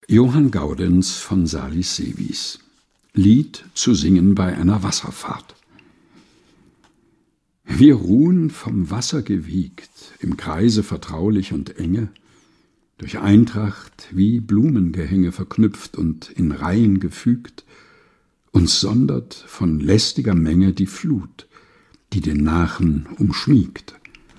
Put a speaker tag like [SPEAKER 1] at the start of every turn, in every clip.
[SPEAKER 1] Johann Gaudenz von Salis Seewis. Lied zu singen bei einer Wasserfahrt. Wir ruhen vom Wasser gewiegt, im Kreise vertraulich und enge, durch Eintracht wie Blumengehänge verknüpft und in Reihen gefügt, uns sondert von lästiger Menge die Flut, die den Nachen umschmiegt.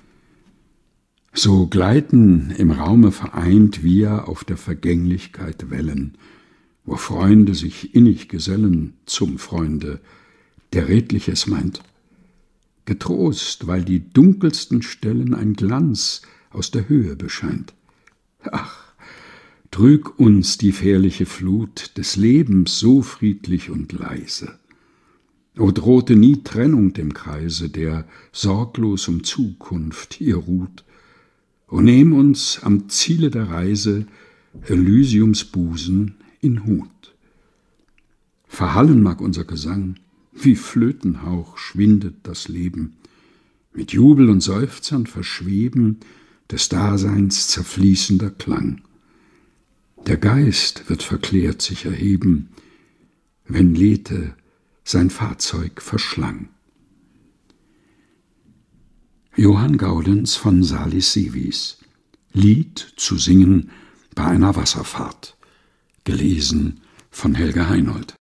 [SPEAKER 1] So gleiten im Raume vereint wir auf der Vergänglichkeit Wellen, wo Freunde sich innig gesellen zum Freunde, der Redliches meint. Getrost, weil die dunkelsten Stellen ein Glanz aus der Höhe bescheint. Ach, trüg uns die fährliche Flut des Lebens so friedlich und leise. O drohte nie Trennung dem Kreise, der sorglos um Zukunft hier ruht. O nehm uns am Ziele der Reise Elysiums Busen in Hut. Verhallen mag unser Gesang, wie Flötenhauch schwindet das Leben, mit Jubel und Seufzern verschweben des Daseins zerfließender Klang. Der Geist wird verklärt sich erheben, wenn Lethe sein Fahrzeug verschlang. Johann Gaudenz von Salis Seewis. Lied zu singen bei einer Wasserfahrt. Gelesen von Helga Heinold.